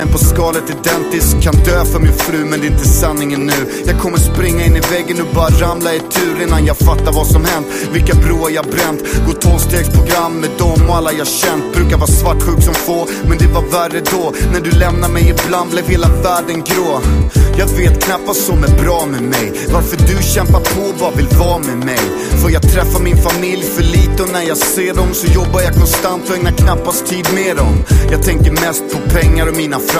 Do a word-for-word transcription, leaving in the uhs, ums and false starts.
På skalet identiskt, kan dö för min fru, men det är inte sanningen nu. Jag kommer springa in i väggen och bara ramla i tur innan jag fattar vad som hänt. Vilka broar jag bränt, gå tolvstegsprogram med dem och alla jag känt. Brukar vara svartsjuk som få, men det var värre då. När du lämnar mig ibland blev hela världen grå. Jag vet knappt vad som är bra med mig. Varför du kämpar på, bara vill vara med mig. För jag träffar min familj för lite, och när jag ser dem så jobbar jag konstant och ägnar knappast tid med dem. Jag tänker mest på pengar och mina framgångar.